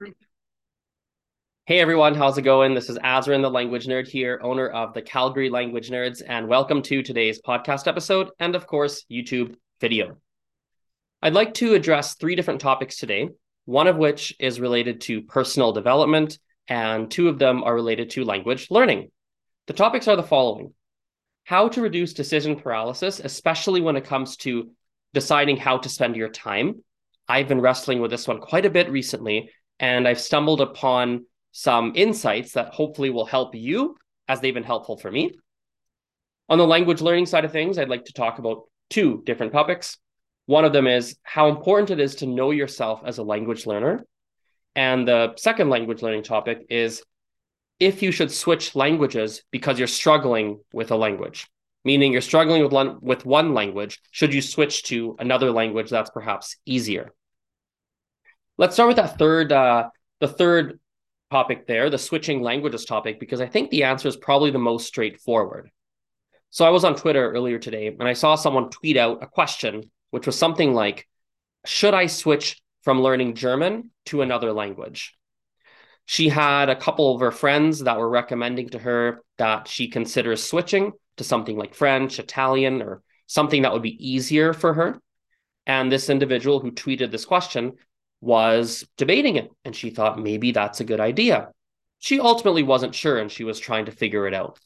Hey everyone, how's it going? This is Azrin, the language nerd here, owner of the Calgary Language Nerds, and welcome to today's podcast episode and, of course, YouTube video. I'd like to address three different topics today, one of which is related to personal development, and two of them are related to language learning. The topics are the following: how to reduce decision paralysis, especially when it comes to deciding how to spend your time. I've been wrestling with this one quite a bit recently, and I've stumbled upon some insights that hopefully will help you as they've been helpful for me. On the language learning side of things, I'd like to talk about two different topics. One of them is how important it is to know yourself as a language learner. And the second language learning topic is if you should switch languages because you're struggling with a language, meaning you're struggling with one language, should you switch to another language that's perhaps easier? Let's start with the third topic there, the switching languages topic, because I think the answer is probably the most straightforward. So I was on Twitter earlier today and I saw someone tweet out a question, which was something like, should I switch from learning German to another language? She had a couple of her friends that were recommending to her that she considers switching to something like French, Italian, or something that would be easier for her. And this individual who tweeted this question was debating it, and she thought maybe that's a good idea. She ultimately wasn't sure, and she was trying to figure it out.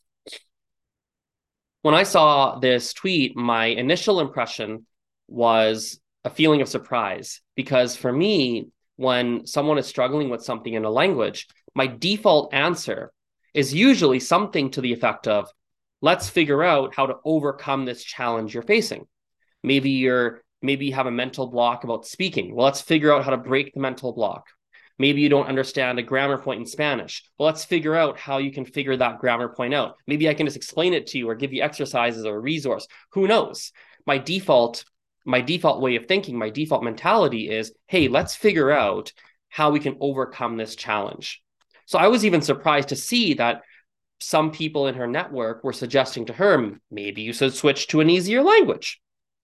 When I saw this tweet, my initial impression was a feeling of surprise, because for me, when someone is struggling with something in a language, my default answer is usually something to the effect of, let's figure out how to overcome this challenge you're facing. Maybe you have a mental block about speaking. Well, let's figure out how to break the mental block. Maybe you don't understand a grammar point in Spanish. Well, let's figure out how you can figure that grammar point out. Maybe I can just explain it to you or give you exercises or a resource. Who knows? My default way of thinking, my default mentality is, hey, let's figure out how we can overcome this challenge. So I was even surprised to see that some people in her network were suggesting to her, maybe you should switch to an easier language.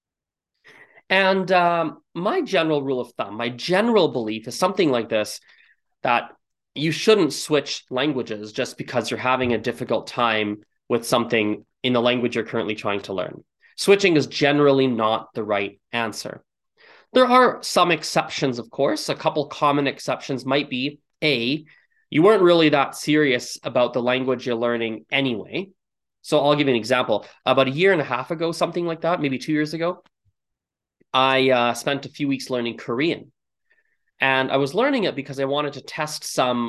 And my general rule of thumb, my general belief is something like this, that you shouldn't switch languages just because you're having a difficult time with something in the language you're currently trying to learn. Switching is generally not the right answer. There are some exceptions, of course. A couple common exceptions might be A, you weren't really that serious about the language you're learning anyway. So I'll give you an example. About a year and a half ago, something like that, maybe 2 years ago, I spent a few weeks learning Korean. And I was learning it because I wanted to test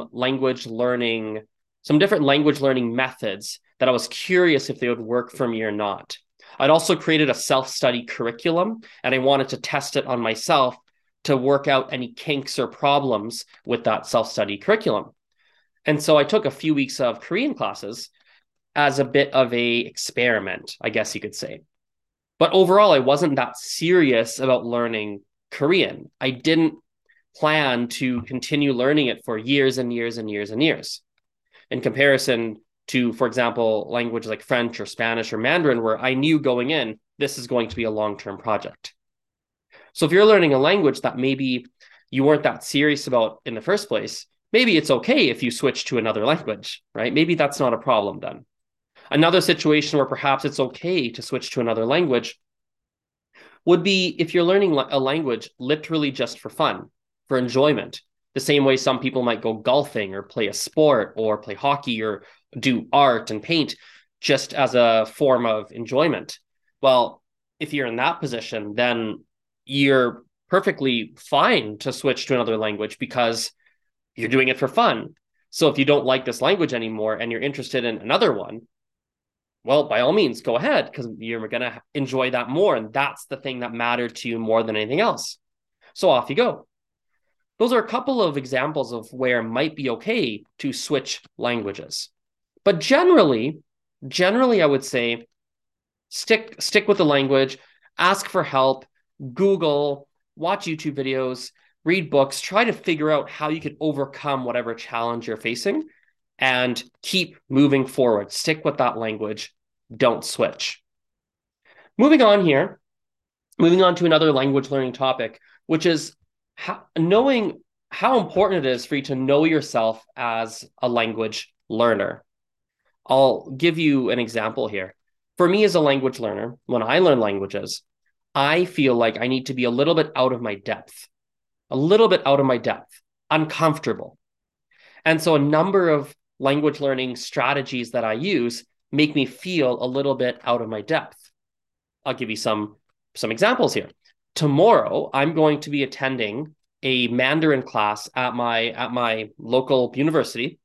some different language learning methods that I was curious if they would work for me or not. I'd also created a self-study curriculum, and I wanted to test it on myself to work out any kinks or problems with that self-study curriculum. And so I took a few weeks of Korean classes as a bit of a experiment, I guess you could say. But overall, I wasn't that serious about learning Korean. I didn't plan to continue learning it for years and years and years and years. In comparison to, for example, languages like French or Spanish or Mandarin, where I knew going in, this is going to be a long-term project. So if you're learning a language that maybe you weren't that serious about in the first place, maybe it's okay if you switch to another language, right? Maybe that's not a problem then. Another situation where perhaps it's okay to switch to another language would be if you're learning a language literally just for fun, for enjoyment. The same way some people might go golfing or play a sport or play hockey or do art and paint just as a form of enjoyment. Well, if you're in that position, then you're perfectly fine to switch to another language because you're doing it for fun. So if you don't like this language anymore and you're interested in another one, well, by all means, go ahead because you're going to enjoy that more. And that's the thing that mattered to you more than anything else. So off you go. Those are a couple of examples of where it might be okay to switch languages. But generally, I would say stick with the language, ask for help, Google, watch YouTube videos, read books, try to figure out how you could overcome whatever challenge you're facing and keep moving forward. Stick with that language. Don't switch. Moving on to another language learning topic, which is knowing how important it is for you to know yourself as a language learner. I'll give you an example here. For me as a language learner, when I learn languages, I feel like I need to be a little bit out of my depth, a little bit out of my depth, uncomfortable. And so a number of language learning strategies that I use make me feel a little bit out of my depth. I'll give you some examples here. Tomorrow, I'm going to be attending a Mandarin class at my local university,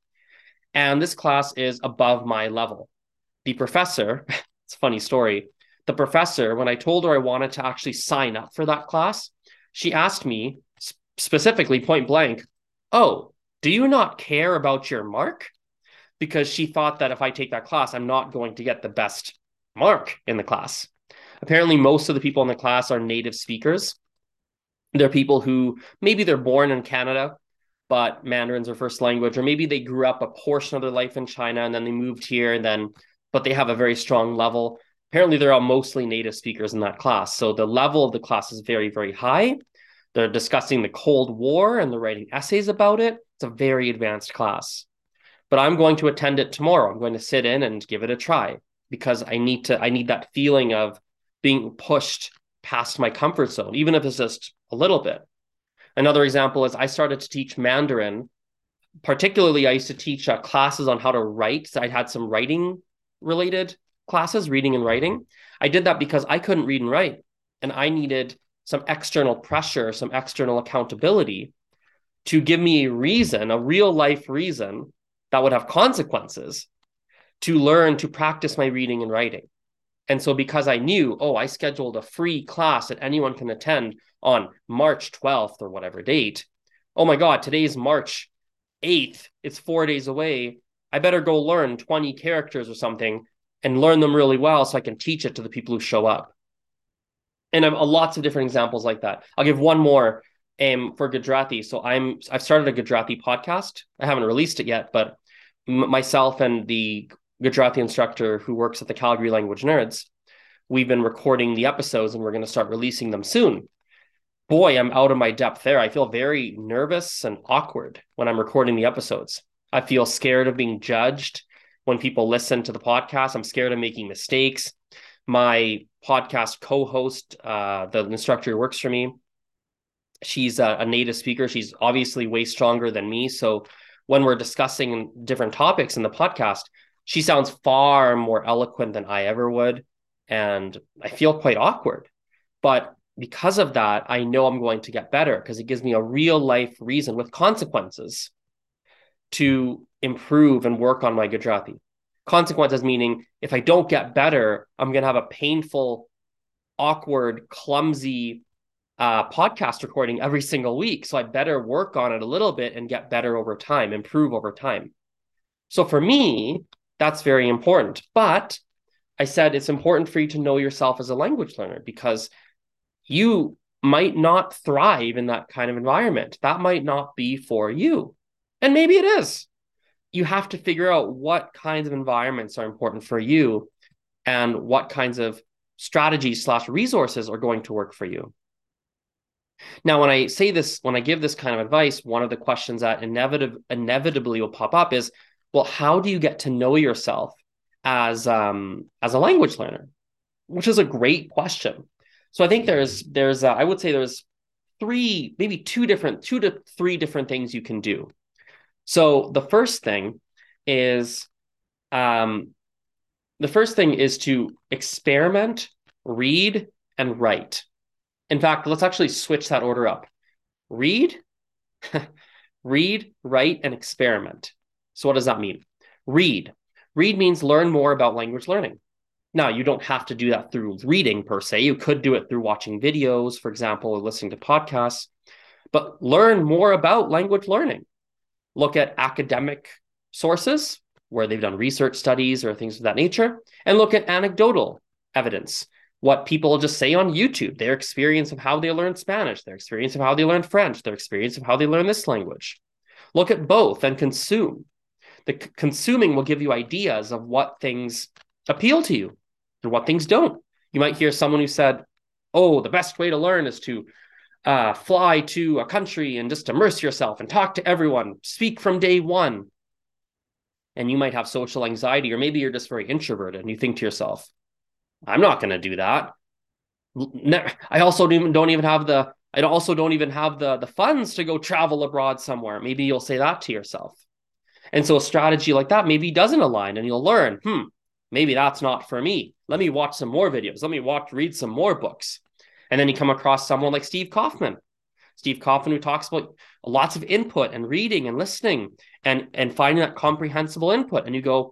and this class is above my level. The professor, it's a funny story. The professor, when I told her I wanted to actually sign up for that class, she asked me specifically, point blank, "Oh, do you not care about your mark?" Because she thought that if I take that class, I'm not going to get the best mark in the class. Apparently, most of the people in the class are native speakers. They're people who maybe they're born in Canada, but Mandarin's their first language, or maybe they grew up a portion of their life in China and then they moved here and then, but they have a very strong level. Apparently, they're all mostly native speakers in that class. So the level of the class is very, very high. They're discussing the Cold War and they're writing essays about it. It's a very advanced class. But I'm going to attend it tomorrow. I'm going to sit in and give it a try because I need that feeling of being pushed past my comfort zone, even if it's just a little bit. Another example is I started to teach Mandarin. Particularly, I used to teach classes on how to write. So I had some writing related classes, reading and writing. I did that because I couldn't read and write, and I needed some external pressure, some external accountability to give me a reason, a real life reason that would have consequences to learn to practice my reading and writing. And so because I knew, oh, I scheduled a free class that anyone can attend on March 12th or whatever date. Oh my God, today's March 8th. It's 4 days away. I better go learn 20 characters or something and learn them really well so I can teach it to the people who show up. And I have lots of different examples like that. I'll give one more for Gujarati. So I've started a Gujarati podcast. I haven't released it yet, but myself and the Gujarati instructor who works at the Calgary Language Nerds, we've been recording the episodes and we're going to start releasing them soon. Boy, I'm out of my depth there. I feel very nervous and awkward when I'm recording the episodes. I feel scared of being judged when people listen to the podcast. I'm scared of making mistakes. My podcast co-host, the instructor who works for me, she's a native speaker. She's obviously way stronger than me. So when we're discussing different topics in the podcast, she sounds far more eloquent than I ever would. And I feel quite awkward. But because of that, I know I'm going to get better because it gives me a real life reason with consequences to improve and work on my Gujarati. Consequences meaning if I don't get better, I'm going to have a painful, awkward, clumsy podcast recording every single week. So I better work on it a little bit and get better over time, improve over time. So for me, that's very important. But I said it's important for you to know yourself as a language learner because you might not thrive in that kind of environment. That might not be for you. And maybe it is. You have to figure out what kinds of environments are important for you and what kinds of strategies / resources are going to work for you. Now, when I say this, when I give this kind of advice, one of the questions that inevitably will pop up is, well, how do you get to know yourself as a language learner? Which is a great question. So I think there's I would say there's maybe two to three different things you can do. So the first thing is to experiment, read, and write. In fact, let's actually switch that order up. Read, read, write, and experiment. So what does that mean? Read. Read means learn more about language learning. Now, you don't have to do that through reading per se. You could do it through watching videos, for example, or listening to podcasts, but learn more about language learning. Look at academic sources where they've done research studies or things of that nature, and look at anecdotal evidence, what people just say on YouTube, their experience of how they learned Spanish, their experience of how they learned French, their experience of how they learn this language. Look at both and consume. The consuming will give you ideas of what things appeal to you and what things don't. You might hear someone who said, oh, the best way to learn is to fly to a country and just immerse yourself and talk to everyone, speak from day one. And you might have social anxiety, or maybe you're just very introverted and you think to yourself, I'm not going to do that. I also don't even have the funds to go travel abroad somewhere. Maybe you'll say that to yourself. And so a strategy like that maybe doesn't align, and you'll learn, maybe that's not for me. Let me watch some more videos. Let me read some more books. And then you come across someone like Steve Kaufman. Steve Kaufman, who talks about lots of input and reading and listening and finding that comprehensible input. And you go,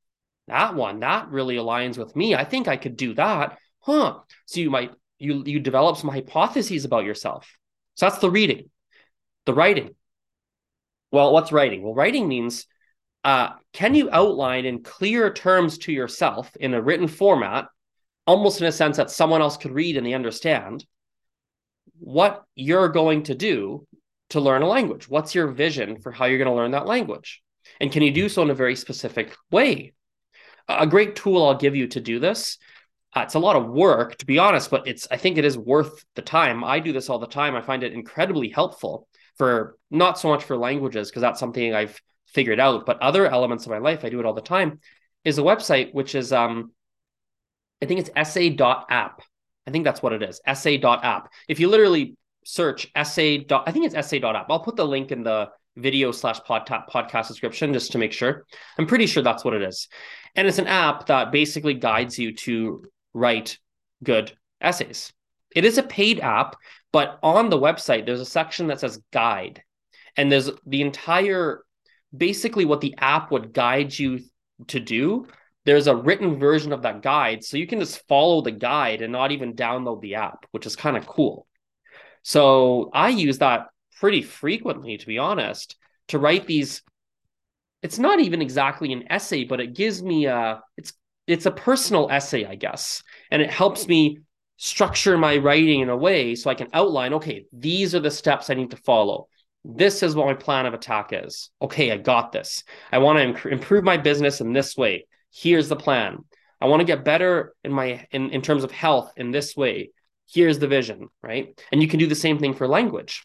that really aligns with me. I think I could do that. So you develop some hypotheses about yourself. So that's the reading. The writing. Well, what's writing? Well, writing means, can you outline in clear terms to yourself in a written format, almost in a sense that someone else could read and they understand, what you're going to do to learn a language? What's your vision for how you're going to learn that language? And can you do so in a very specific way? A great tool I'll give you to do this, it's a lot of work, to be honest, but I think it is worth the time. I do this all the time. I find it incredibly helpful for not so much for languages, because that's something I've figured out, but other elements of my life, I do it all the time, is a website, which is, I think it's essay.app. I think that's what it is, essay.app. If you literally search I think it's essay.app. I'll put the link in the video/podcast description just to make sure. I'm pretty sure that's what it is. And it's an app that basically guides you to write good essays. It is a paid app, but on the website, there's a section that says guide. And there's the entire, basically what the app would guide you to do. There's a written version of that guide. So you can just follow the guide and not even download the app, which is kind of cool. So I use that pretty frequently, to be honest, to write these. It's not even exactly an essay, but it gives me it's a personal essay, I guess. And it helps me structure my writing in a way so I can outline, okay, these are the steps I need to follow. This is what my plan of attack is. Okay, I got this. I want to improve my business in this way. Here's the plan. I want to get better in terms of health in this way. Here's the vision, right? And you can do the same thing for language.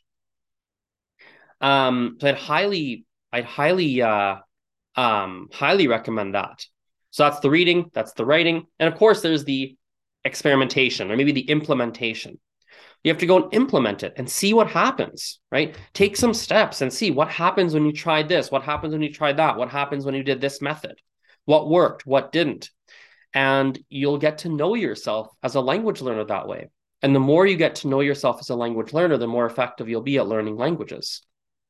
So I'd highly recommend that. So that's the reading, that's the writing. And of course, there's the experimentation, or maybe the implementation. You have to go and implement it and see what happens, right? Take some steps and see what happens when you tried this, what happens when you tried that, what happens when you did this method, what worked, what didn't. And you'll get to know yourself as a language learner that way. And the more you get to know yourself as a language learner, the more effective you'll be at learning languages.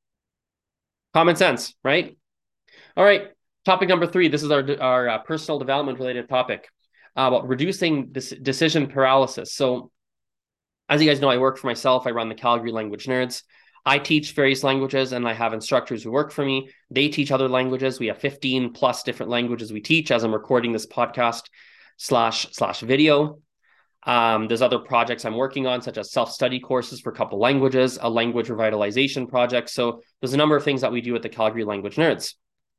Common sense, right? All right, topic number 3. This is our personal development related topic about reducing decision paralysis. So as you guys know, I work for myself. I run the Calgary Language Nerds. I teach various languages, and I have instructors who work for me. They teach other languages. We have 15 plus different languages we teach as I'm recording this podcast slash video. There's other projects I'm working on, such as self-study courses for a couple languages, a language revitalization project. So there's a number of things that we do at the Calgary Language Nerds.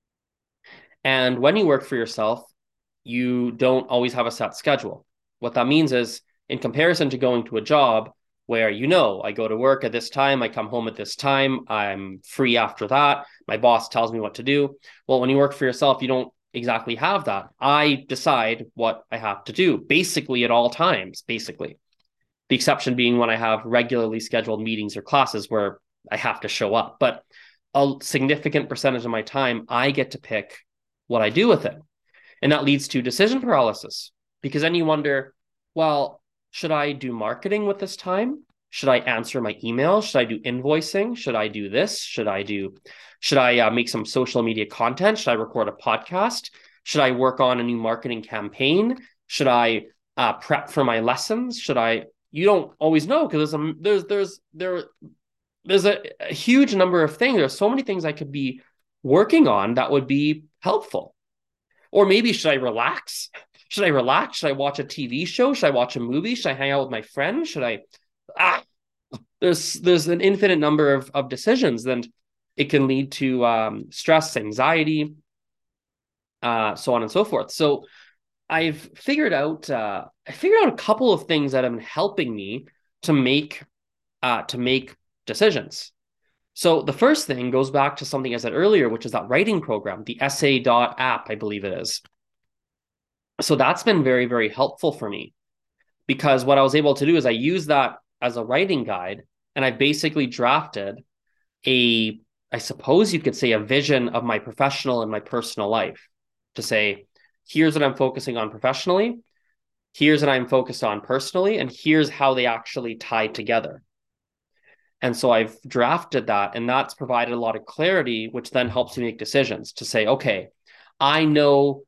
And when you work for yourself, you don't always have a set schedule. What that means is, in comparison to going to a job where, I go to work at this time, I come home at this time, I'm free after that, my boss tells me what to do. Well, when you work for yourself, you don't exactly have that. I decide what I have to do, basically at all times, basically. The exception being when I have regularly scheduled meetings or classes where I have to show up. But a significant percentage of my time, I get to pick what I do with it. And that leads to decision paralysis, because then you wonder, well, should I do marketing with this time? Should I answer my emails? Should I do invoicing? Should I do this? Should I make some social media content? Should I record a podcast? Should I work on a new marketing campaign? Should I prep for my lessons? You don't always know, because there's a huge number of things. There's so many things I could be working on that would be helpful. Or maybe should I relax? Should I watch a TV show? Should I watch a movie? Should I hang out with my friends? There's an infinite number of decisions, and it can lead to stress, anxiety, so on and so forth. So I've figured out a couple of things that have been helping me to make to make decisions. So the first thing goes back to something I said earlier, which is that writing program, the essay.app, I believe it is. So that's been very, very helpful for me, because what I was able to do is I use that as a writing guide, and I basically drafted I suppose you could say, a vision of my professional and my personal life, to say, here's what I'm focusing on professionally, here's what I'm focused on personally, and here's how they actually tie together. And so I've drafted that, and that's provided a lot of clarity, which then helps me make decisions to say, okay, I know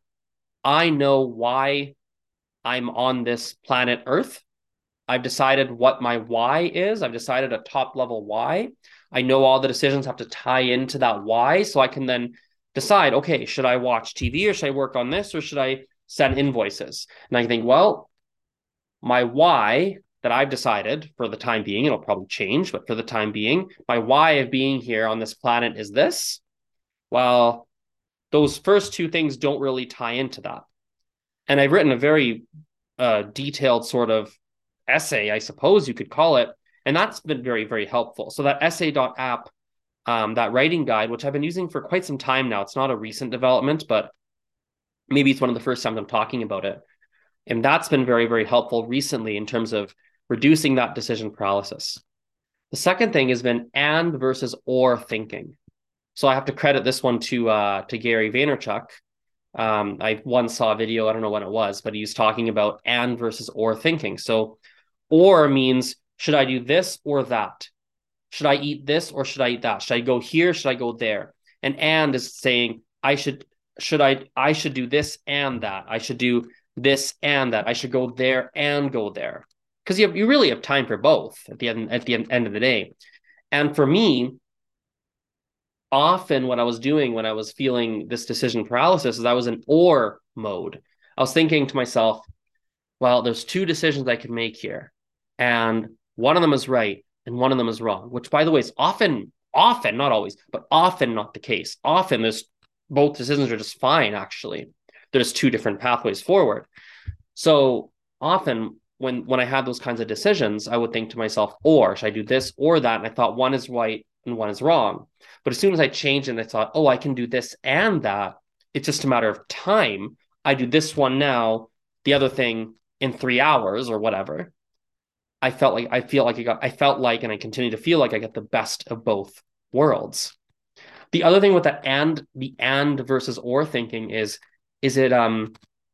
why I'm on this planet Earth. I've decided what my why is. I've decided a top level why. I know all the decisions have to tie into that why. So I can then decide, okay, should I watch TV, or should I work on this, or should I send invoices? And I think, well, my why that I've decided for the time being, it'll probably change, but for the time being, my why of being here on this planet is this. Well, those first two things don't really tie into that. And I've written a very detailed sort of essay, I suppose you could call it. And that's been very, very helpful. So that essay.app, that writing guide, which I've been using for quite some time now, it's not a recent development, but maybe it's one of the first times I'm talking about it. And that's been very, very helpful recently in terms of reducing that decision paralysis. The second thing has been and versus or thinking. So I have to credit this one to Gary Vaynerchuk. I once saw a video, I don't know when it was, but he was talking about and versus or thinking. So or means, should I do this or that? Should I eat this or should I eat that? Should I go here? Should I go there? And is saying, I should do this and that. I should do this and that. I should go there and go there. Because you really have time for both at the end of the day. And for me, often what I was doing when I was feeling this decision paralysis is I was in or mode. I was thinking to myself, well, there's two decisions I can make here, and one of them is right and one of them is wrong, which, by the way, is often, not always, but often not the case. Often there's both decisions are just fine, actually. There's two different pathways forward. So often when I had those kinds of decisions, I would think to myself, or should I do this or that? And I thought one is right and one is wrong. But as soon as I changed and I thought, oh, I can do this and that, it's just a matter of time. I do this one now, the other thing in 3 hours or whatever. I felt like, and I continue to feel like I get the best of both worlds. The other thing with that the and versus or thinking is it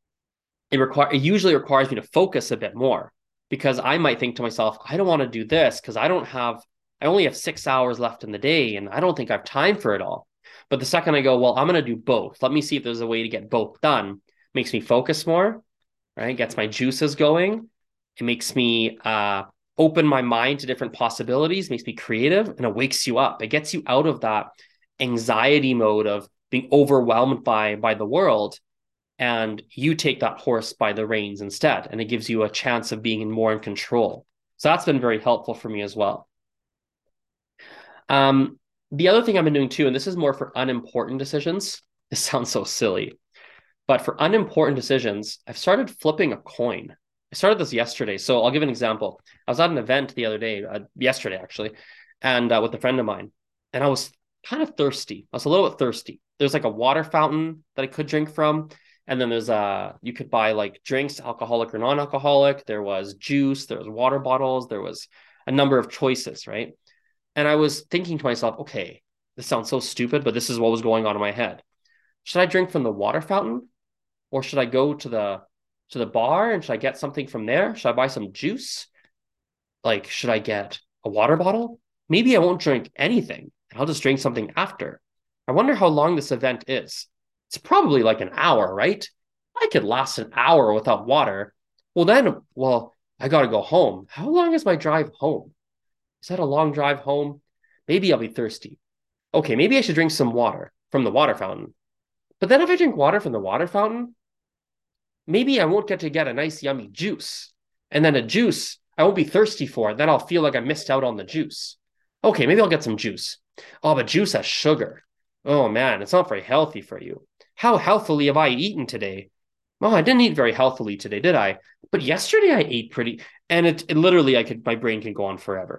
usually requires me to focus a bit more, because I might think to myself, I don't want to do this because I only have 6 hours left in the day and I don't think I have time for it all. But the second I go, well, I'm going to do both. Let me see if there's a way to get both done. Makes me focus more, right? Gets my juices going. It makes me open my mind to different possibilities, makes me creative, and it wakes you up. It gets you out of that anxiety mode of being overwhelmed by the world, and you take that horse by the reins instead, and it gives you a chance of being more in control. So that's been very helpful for me as well. The other thing I've been doing too, and this is more for unimportant decisions. This sounds so silly, but for unimportant decisions, I've started flipping a coin. I started this yesterday. So I'll give an example. I was at an event the other day, yesterday actually, and with a friend of mine, and I was kind of thirsty. I was a little bit thirsty. There's like a water fountain that I could drink from. And then you could buy like drinks, alcoholic or non-alcoholic. There was juice, there was water bottles, there was a number of choices, right? And I was thinking to myself, okay, this sounds so stupid, but this is what was going on in my head. Should I drink from the water fountain, or should I go to the bar and should I get something from there? Should I buy some juice? Like, should I get a water bottle? Maybe I won't drink anything and I'll just drink something after. I wonder how long this event is. It's probably like an hour, right? I could last an hour without water. Well, I got to go home. How long is my drive home? Is that a long drive home? Maybe I'll be thirsty. Okay, maybe I should drink some water from the water fountain. But then if I drink water from the water fountain, maybe I won't get to get a nice yummy juice. And then a juice, I won't be thirsty for it. Then I'll feel like I missed out on the juice. Okay, maybe I'll get some juice. Oh, but juice has sugar. Oh man, it's not very healthy for you. How healthily have I eaten today? Oh, I didn't eat very healthily today, did I? But yesterday I ate pretty, and it literally, my brain can go on forever.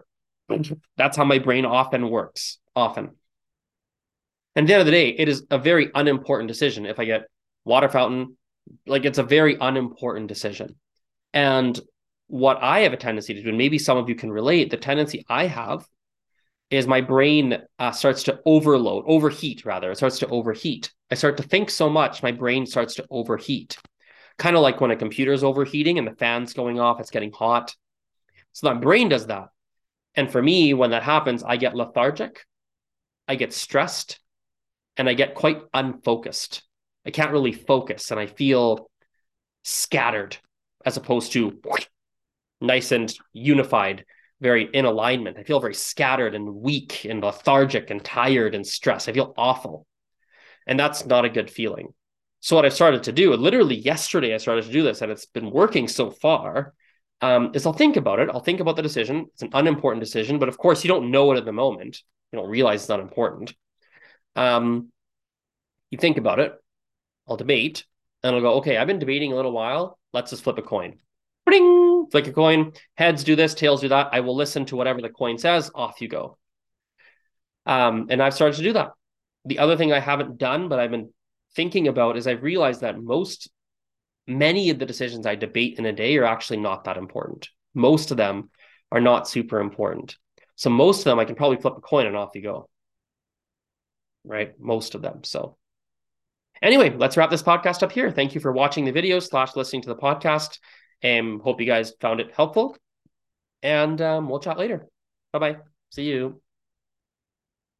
That's how my brain often works, often. And at the end of the day, it is a very unimportant decision. If I get water fountain, like it's a very unimportant decision. And what I have a tendency to do, and maybe some of you can relate, the tendency I have is my brain starts to overheat rather. It starts to overheat. I start to think so much, my brain starts to overheat. Kind of like when a computer is overheating and the fan's going off, it's getting hot. So my brain does that. And for me, when that happens, I get lethargic, I get stressed, and I get quite unfocused. I can't really focus and I feel scattered as opposed to nice and unified, very in alignment. I feel very scattered and weak and lethargic and tired and stressed. I feel awful. And that's not a good feeling. So what I've started to do, literally yesterday, I started to do this, and it's been working so far, is I'll think about it. I'll think about the decision. It's an unimportant decision, but of course you don't know it at the moment. You don't realize it's not important. You think about it. I'll debate, and I'll go, okay, I've been debating a little while. Let's just flip a coin. Bring, flick a coin. Heads do this, tails do that. I will listen to whatever the coin says. Off you go. And I've started to do that. The other thing I haven't done, but I've been thinking about, is I've realized that many of the decisions I debate in a day are actually not that important. Most of them are not super important. So most of them, I can probably flip a coin and off you go. Right? Most of them. So anyway, let's wrap this podcast up here. Thank you for watching the video / listening to the podcast. Hope you guys found it helpful. And we'll chat later. Bye-bye. See you.